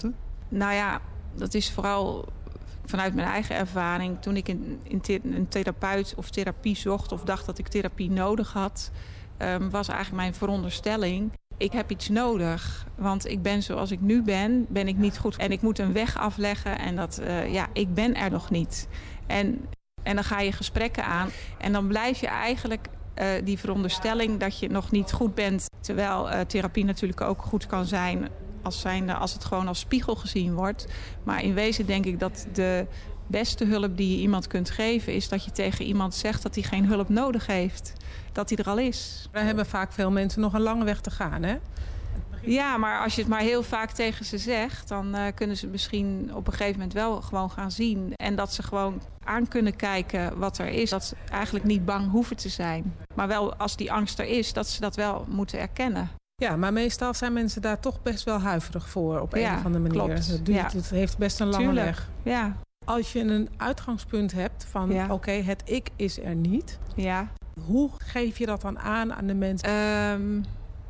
Nou ja, dat is vooral vanuit mijn eigen ervaring. Toen ik een therapeut of therapie zocht of dacht dat ik therapie nodig had, was eigenlijk mijn veronderstelling: ik heb iets nodig, want ik ben zoals ik nu ben ik niet goed. En ik moet een weg afleggen en ik ben er nog niet. En dan ga je gesprekken aan en dan blijf je eigenlijk die veronderstelling dat je nog niet goed bent. Terwijl therapie natuurlijk ook goed kan zijn als het gewoon als spiegel gezien wordt. Maar in wezen denk ik dat de beste hulp die je iemand kunt geven is dat je tegen iemand zegt dat hij geen hulp nodig heeft. Dat hij er al is. Wij hebben vaak veel mensen nog een lange weg te gaan, hè? Ja, maar als je het maar heel vaak tegen ze zegt, dan kunnen ze misschien op een gegeven moment wel gewoon gaan zien. En dat ze gewoon aan kunnen kijken wat er is. Dat ze eigenlijk niet bang hoeven te zijn. Maar wel als die angst er is, dat ze dat wel moeten erkennen. Ja, maar meestal zijn mensen daar toch best wel huiverig voor op een of andere manier. Klopt. Het heeft best een lange weg. Ja. Als je een uitgangspunt hebt van oké, het ik is er niet. Ja. Hoe geef je dat dan aan de mensen?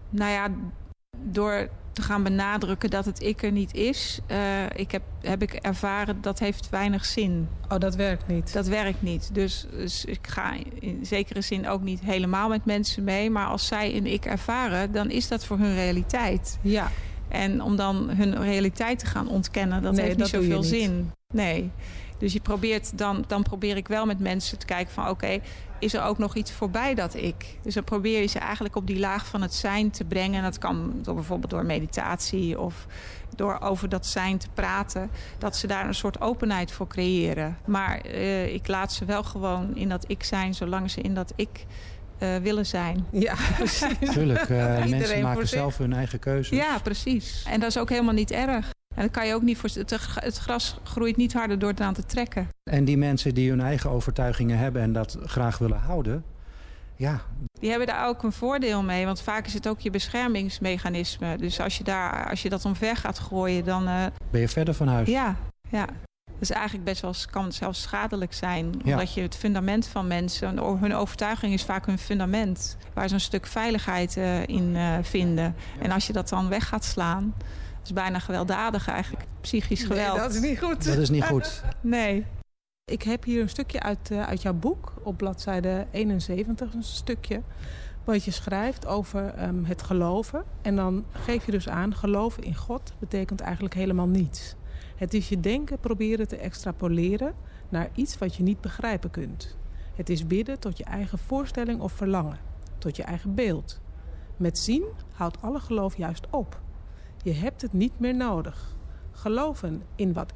Door te gaan benadrukken dat het ik er niet is. Heb ik ervaren dat heeft weinig zin. Oh, dat werkt niet? Dat werkt niet. Dus ik ga in zekere zin ook niet helemaal met mensen mee. Maar als zij een ik ervaren, dan is dat voor hun realiteit. Ja. En om dan hun realiteit te gaan ontkennen, dat heeft niet zoveel zin. Nee. Dus je probeert dan probeer ik wel met mensen te kijken van oké, is er ook nog iets voorbij dat ik? Dus dan probeer je ze eigenlijk op die laag van het zijn te brengen. En dat kan bijvoorbeeld door meditatie of door over dat zijn te praten. Dat ze daar een soort openheid voor creëren. Maar ik laat ze wel gewoon in dat ik zijn, zolang ze in dat ik willen zijn. Ja, precies. Tuurlijk, mensen maken zelf hun eigen keuzes. Ja, precies. En dat is ook helemaal niet erg. En dat kan je ook niet voor. Het gras groeit niet harder door het aan te trekken. En die mensen die hun eigen overtuigingen hebben en dat graag willen houden, ja. Die hebben daar ook een voordeel mee, want vaak is het ook je beschermingsmechanisme. Dus als je dat omver gaat gooien, dan ben je verder van huis. Ja. Dat is eigenlijk kan het zelfs schadelijk zijn. Omdat je het fundament van mensen, hun overtuiging is vaak hun fundament, waar ze een stuk veiligheid in vinden. En als je dat dan weg gaat slaan, dat is bijna gewelddadig eigenlijk. Psychisch geweld. Nee, dat is niet goed. Dat is niet goed. Nee. Ik heb hier een stukje uit jouw boek, op bladzijde 71, een stukje, wat je schrijft over het geloven. En dan geef je dus aan, geloven in God betekent eigenlijk helemaal niets. Het is je denken proberen te extrapoleren naar iets wat je niet begrijpen kunt. Het is bidden tot je eigen voorstelling of verlangen, tot je eigen beeld. Met zien houdt alle geloof juist op. Je hebt het niet meer nodig. Geloven in wat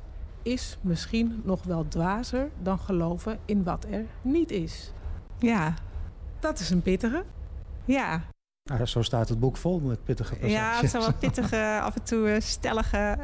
is misschien nog wel dwazer dan geloven in wat er niet is. Ja. Dat is een pittige. Ja. Nou, zo staat het boek vol met pittige passages. Ja, het zijn wel pittige, af en toe stellige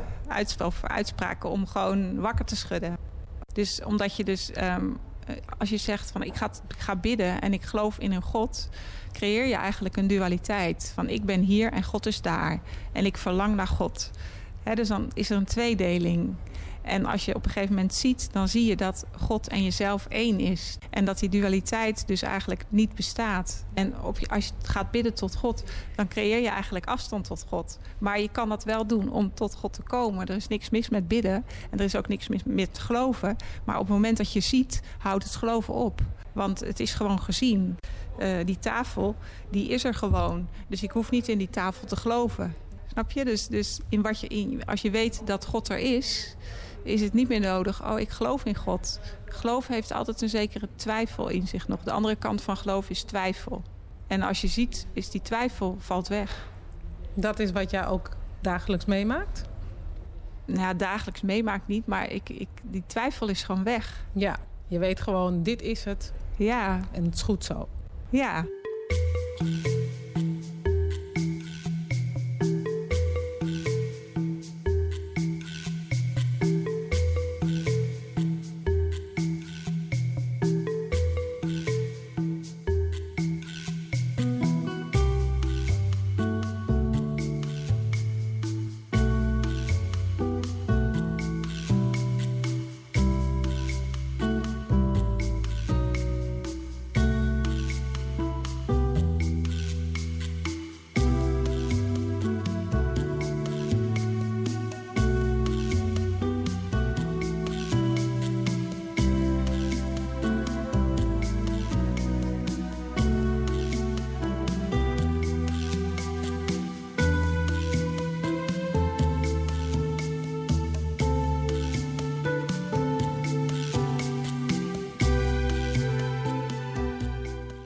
uitspraken om gewoon wakker te schudden. Dus omdat je dus, als je zegt van ik ga bidden en ik geloof in een God, creëer je eigenlijk een dualiteit. Van ik ben hier en God is daar. En ik verlang naar God. Dus dan is er een tweedeling. En als je op een gegeven moment ziet, dan zie je dat God en jezelf één is. En dat die dualiteit dus eigenlijk niet bestaat. En als je gaat bidden tot God, dan creëer je eigenlijk afstand tot God. Maar je kan dat wel doen om tot God te komen. Er is niks mis met bidden en er is ook niks mis met geloven. Maar op het moment dat je ziet, houdt het geloven op. Want het is gewoon gezien. Die tafel, die is er gewoon. Dus ik hoef niet in die tafel te geloven. Snap je? Dus als je weet dat God er is het niet meer nodig. Oh, ik geloof in God. Geloof heeft altijd een zekere twijfel in zich nog. De andere kant van geloof is twijfel. En als je ziet, is die twijfel valt weg. Dat is wat jij ook dagelijks meemaakt? Nou, dagelijks meemaakt niet, maar die twijfel is gewoon weg. Ja, je weet gewoon, dit is het. Ja. En het is goed zo. Ja.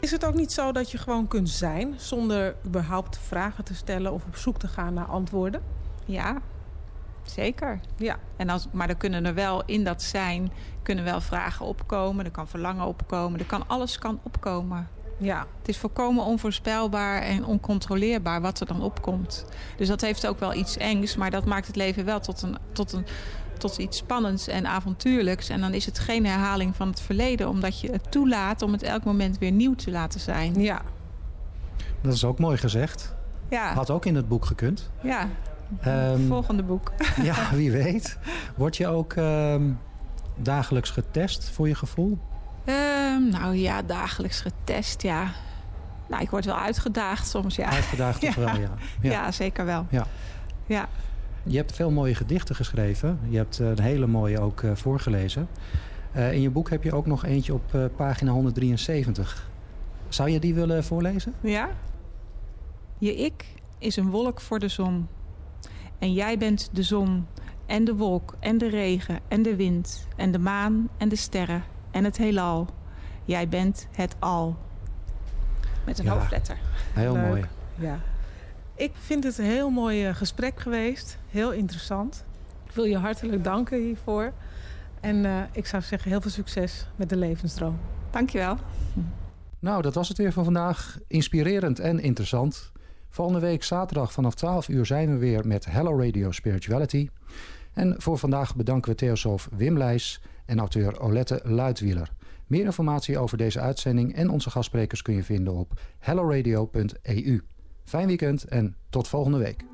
Is het ook niet zo dat je gewoon kunt zijn zonder überhaupt vragen te stellen of op zoek te gaan naar antwoorden? Ja, zeker. Ja. Maar er kunnen er wel in dat zijn kunnen wel vragen opkomen. Er kan verlangen opkomen. Alles kan opkomen. Ja. Het is volkomen onvoorspelbaar en oncontroleerbaar wat er dan opkomt. Dus dat heeft ook wel iets engs, maar dat maakt het leven wel tot iets spannends en avontuurlijks. En dan is het geen herhaling van het verleden, omdat je het toelaat om het elk moment weer nieuw te laten zijn. Ja. Dat is ook mooi gezegd. Ja. Had ook in het boek gekund. Ja. Volgende boek. Ja, wie weet. Word je ook dagelijks getest voor je gevoel? Nou ja, dagelijks getest, ja. Nou, ik word wel uitgedaagd soms, ja. Uitgedaagd toch wel, ja. Ja, zeker wel. Ja. Ja. Je hebt veel mooie gedichten geschreven. Je hebt een hele mooie ook voorgelezen. In je boek heb je ook nog eentje op pagina 173. Zou je die willen voorlezen? Ja. Je ik is een wolk voor de zon. En jij bent de zon en de wolk en de regen en de wind en de maan en de sterren en het heelal. Jij bent het al. Met een hoofdletter. Heel Leuk. mooi. Ja. Ik vind het een heel mooi gesprek geweest. Heel interessant. Ik wil je hartelijk danken hiervoor. En ik zou zeggen heel veel succes met de levensdroom. Dankjewel. Nou, dat was het weer van vandaag. Inspirerend en interessant. Volgende week zaterdag vanaf 12 uur zijn we weer met Hello Radio Spirituality. En voor vandaag bedanken we theosoof Wim Leijs en auteur Olette Luitwieler. Meer informatie over deze uitzending en onze gastsprekers kun je vinden op helloradio.eu. Fijn weekend en tot volgende week.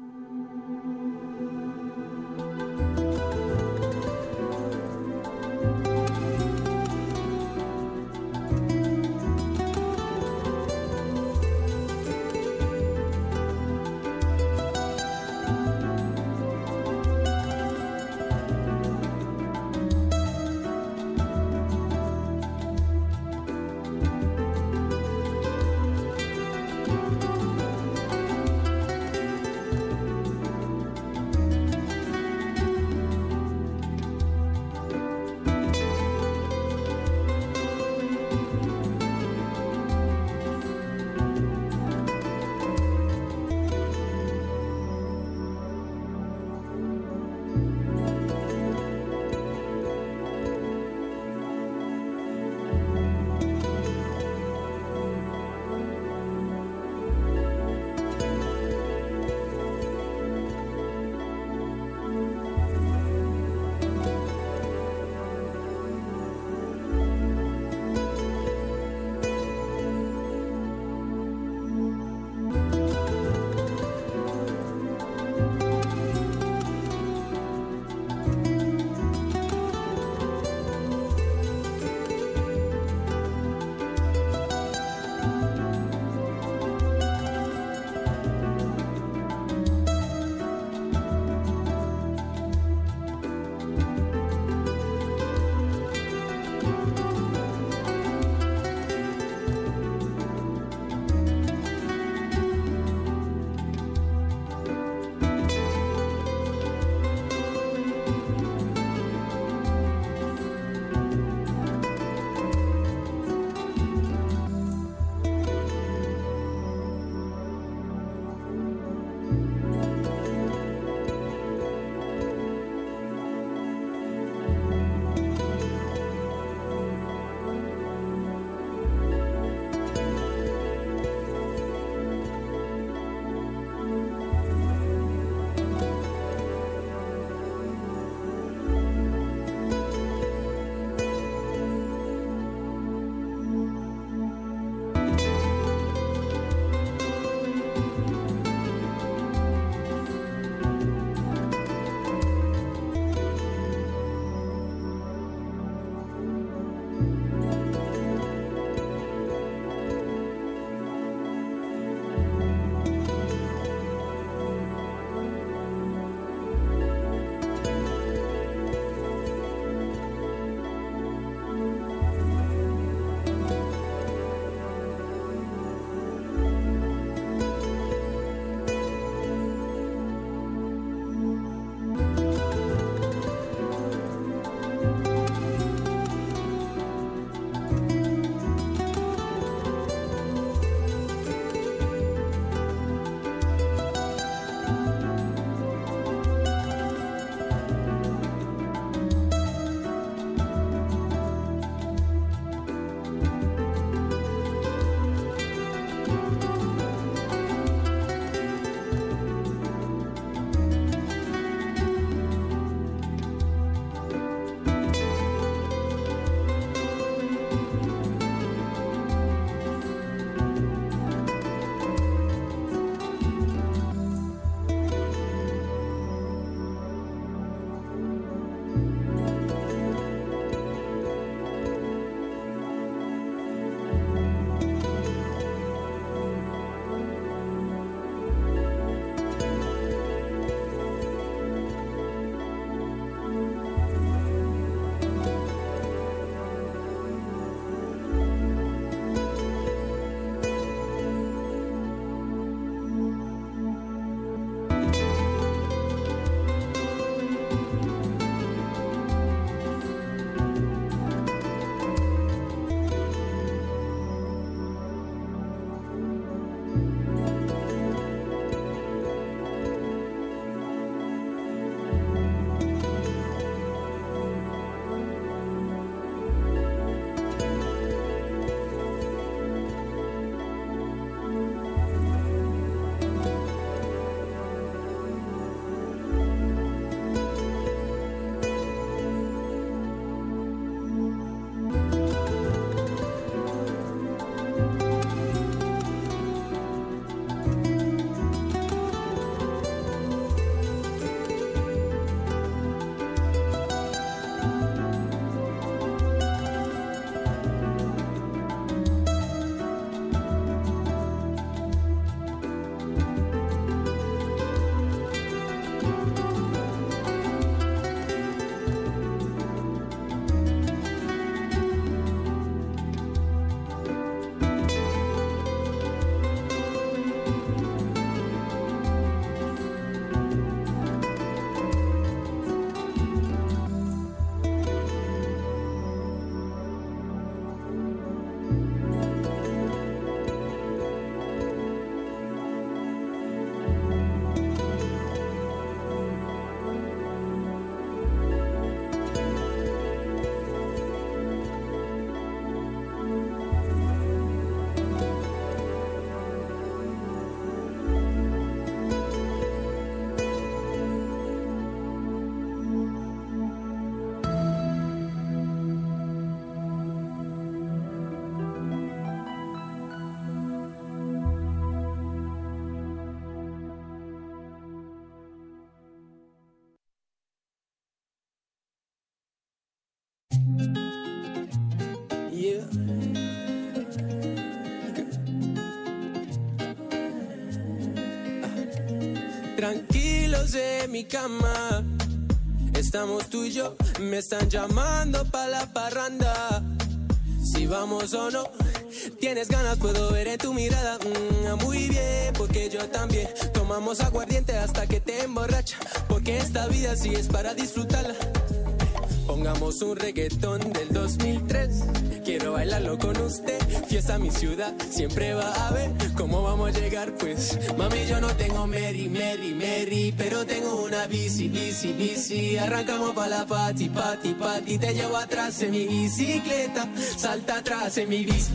tranquilos en mi cama. Estamos tú y yo, me están llamando pa' la parranda. Si vamos o no, tienes ganas, puedo ver en tu mirada. Muy bien, porque yo también. Tomamos aguardiente hasta que te emborracha, porque esta vida sí es para disfrutarla. Pongamos un reggaetón del 2003. Quiero bailarlo con usted. Fiesta mi ciudad, siempre va a ver cómo vamos a llegar, pues. Mami, yo no tengo Mary, pero tengo una bici. Arrancamos pa' la party. Te llevo atrás en mi bicicleta. Salta atrás en mi bici.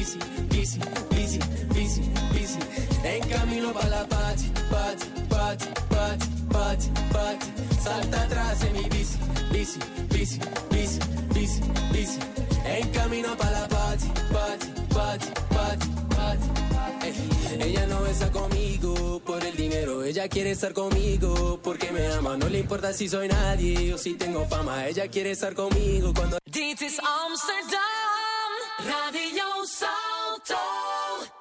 En camino pa' la party. Salta atrás en mi bici. En camino pa' la party. Ella no está conmigo por el dinero, ella quiere estar conmigo porque me ama. No le importa si soy nadie o si tengo fama, ella quiere estar conmigo cuando... Dit is Amsterdam, Radio Salto.